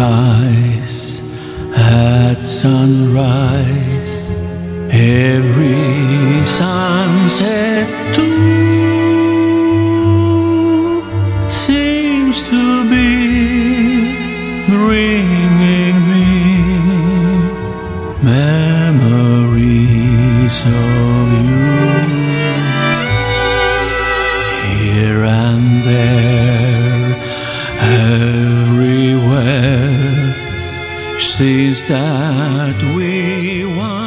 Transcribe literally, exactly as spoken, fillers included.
skies at sunrise, every sunset too seems to be bringing me memories of you. Here and there, everywhere, since that we once